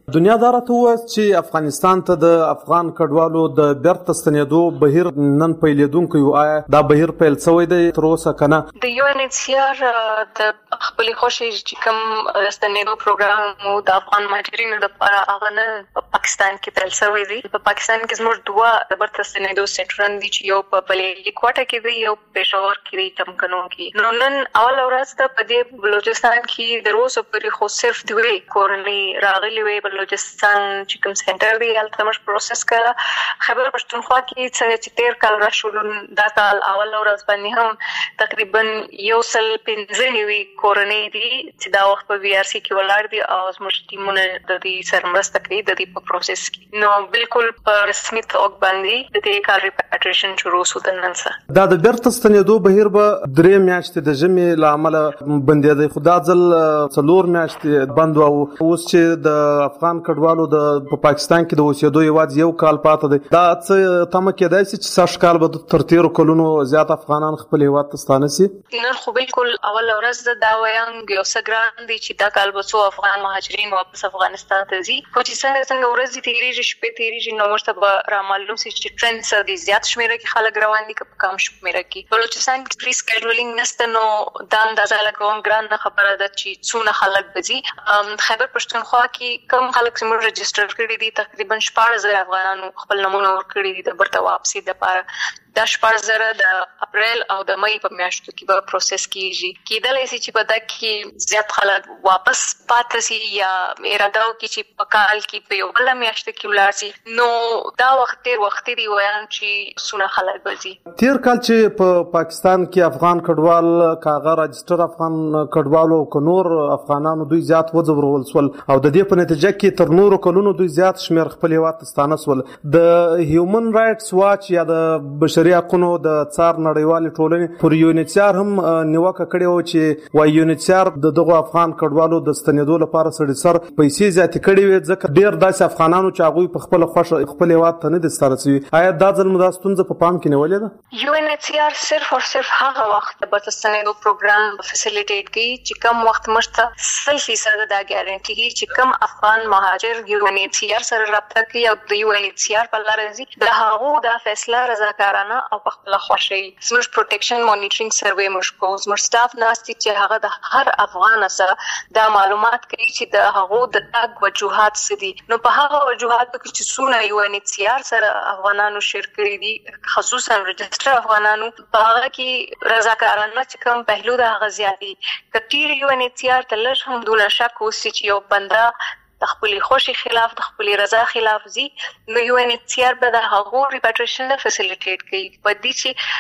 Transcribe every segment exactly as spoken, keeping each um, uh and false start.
دنیا دا راته ووایه چې افغانستان ته د افغان کډوالو د بیرته ستنېدو بهیر نن پیلېدونکی و، آیا دا بهیر پیل شوی دی تر اوسه که نه؟ د یو ان ایچ سی آر د خپلې خوښې چې کوم ستنېدو پروګرام و د افغان مهاجرینو دپاره هغه نه په پاکستان کې پیل شوی دی. په پاکستان کې زموږ دوه د بیرته ستنېدو سینټرونه دي چې یو په بلیلي کوټه کې دی، یو پېښور کې دی ټمکنو کې. نو نن اوله ورځ ته په دې بلوچستان کې تر اوسه پورې خو صرف دوې کورنۍ راغلي وې. بلوچستان چې کوم سینټر دی هلته موږ پروسس کړه. خیبر پښتونخوا کې څنګه چې تېر کال راشولو دا کال اوله ورځ باندې هم تقریبا یو سل پنځه نوي کورنۍ دي چې دا وخت په وی آر سی کې ولاړ دي او زموږ ټیمونه د دې سره مرسته کوي د دې په پروسس کې. نو بالکل په رسمي توګه باندې د دې کال ریپاټریشن شروع شو د نن څخه. دا د بیرته ستنېدو بهیر به درې میاشتې د ژمي له امله بندېدی، خو دا ځل څلور میاشتې بند و. اوس چې د افغان کډوالو د په پاکستان کې د اوسېدو یوازې یو کال پاته دی، دا څه تمه کېدای شي چې سږ کال به تر تېرو کلونو زیات افغانان خپل هېواد ته ستانه شي؟ نن خو بالکل اوله ورځ ده، دا وایم یو څه ګران دی چې دا کال به څو افغان مهاجرین واپس افغانستان ته ځي. خو چې څنګه څنګه ورځې تېرېږي، شپې تېرېږي، نو موږ ته به رامعلوم شي چې ټرند څه دی، زیات شمېره کې خلک روان دي که په کم شمېره کې. بلوچستان کې پري سکیډولینګ نشته، نو دا اندازه لګوم ګرانه خبره ده چې څونه خلک به ځي. خیبر پښتونخوا کې کم خلک چې موږ رجسټر کړي دي تقریبا شپاړس زره افغانانو خپل نمونه ورکړي دي د بیرته واپسي دپاره. دا شپاړس زره د اپریل او د مئی په میاشتو کې به پروسس کیږي. کیدلی شي چې په دغه کې زیات خلک واپس پاتې شي یا اراده وکړي چې په کال کې په یو بله میاشت کې ولاړ شي. نو دا وخت ډېر وختي دی وایم چې څونه خلک به ځي. تېر کال چې په پاکستان کې افغان کډوال که هغه راجسټر افغان کډوالو که نور افغانانو دوی زیات وځورول شول او د دې په نتیجه کې تر نورو کلونو دوی زیات شمېر خپل هېواد ته ستانه شول. د هیومن رایټس واچ یا د بشري حقونو د څار نړیوالې ټولنې پر یو ان ایچ سی آر هم نیوکه کړې وه چې وايي یو ان ایچ سی آر د دغو افغان کډوالو د ستنېدو لپاره سړي سر پیسې زیاتې کړې وې، ځکه ډېر داسې افغانانو چې هغوی په خپله خوښه خپل هېواد ته نه دي ستانه شوي. آیا دا ځل مو دا ستونزه په پام کې نیولې ده؟ یو ان ایچ سی آر صرف او صرف هغه وخت د بیرته ستنېدو پروګرام فیسیلیټیټ کوي چې کم وخت موږ ته سل فیصده دا ګارنټي کوي چې کم افغان مهاجر یو ان ایچ سی آر سره رابطه کوي او د یو ان ایچ سی آر په لاره ځي، د هغو دا فیصله رضاکارانه او په خپله خوښه وي. زموږ پروټیکشن مانیټرینګ سروې موږ کوو، زموږ سټاف ناست دي چې هغه د هر افغان سره دا معلومات کوي چې د هغو د تګ وجوهات څه دي. نو په هغه وجوهاتو کې چې څونه یو ان ایچ سی آر سره افغانانو شیر کړي دي، خصوصا رجسټر افغانانو، په هغه کې رضاکارانه چې کوم پهلو د هغه زیات دي. که چیرې یو ان ایچ سی آر ته لږ هم دونه شک وسي چې یو بنده د خپلې خوښې خلاف د خپلې رضا خلاف ځي، نو یو ان ایچ سی آر به د هغو ریپاټریشن نه فیسیلیټیټ کوي. په دې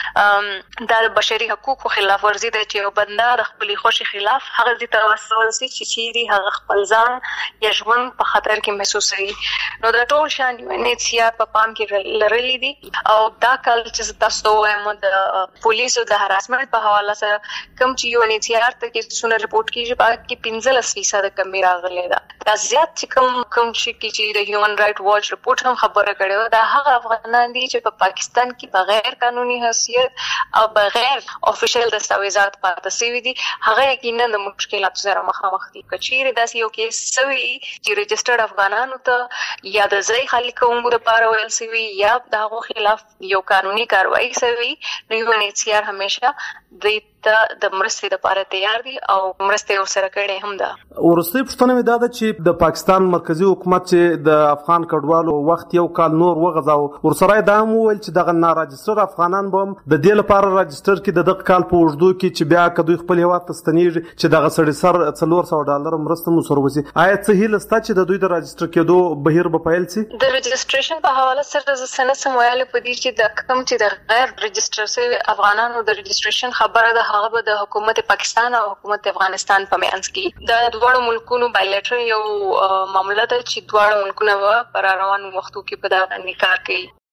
چې دا د بشري حقوقو خلاف ورزي ده چې یو بنده د خپلې خوښې خلاف هغه ځای ته واستول شي چې چیرې هغه خپل ځان یا ژوند په خطر کې محسوسوي. نو دا ټول شیان یو ان ایچ سی آر په پام کې لرلي دي. او دا کال چې تاسو ته وایم د پولیسو د هراسمنټ په حواله سره کوم چې یو ان ایچ سی آر ته کې څونه رپورټ کېږي په هغه کې پنځلس فیصده کمي راغلې ده. دا زیات چې کوم کوم شي کې چې د هیومن رائټ واچ رپورټ هم خبره کړې وه، دا هغه افغانان دي چې په پاکستان کې بغیر قانوني حیثیت او بغیر افیشل دستاویزات پاتې شوي دي. هغه یقینا د مشکلاتو سره مخامخ دي. که چیرې داسې یو کیس شوی چې رجسټرډ افغانانو ته یا د ځای خالي کوونکو دپاره ویل شوي یا د هغو خلاف یو قانوني کاروایي شوي، نو یو ان ایچ سی آر همیشه دوی ته د مرستې دپاره تیار دي او مرستې ورسره کړې هم ده. وروستۍ پوښتنه مې دا ده چې د پاکستان مرکزي حکومت چې د افغان کډوالو وخت یو کال نور وغځاوه، ورسره یې دا هم وویل چې دغه ناراجسټر افغانان به هم د دې لپاره راجسټر کړي د دغه کال په اوږدو کې چې بیا که دوی خپل هېواد ته ستنېږي چې دغه سړي سر څلور سوه ډالره مرسته مو سره وشي. آیا څه هیله شته چې د دوی د راجسټر کېدو بهیر به پیل شي؟ د رجسټریشن په حواله سره زه څه نشم ویلی په دې چې د کوم چې د غیر رجسټر شوي افغانانو د رجسټریشن خبره ده، هغه به د حکومت پاکستان او حکومت افغانستان په منځ کې د دواړو ملکونو بایلټرل یو معامله ده چې دواړو ملکونه به په راروانو وختو کې په دغه باندې کار کوي.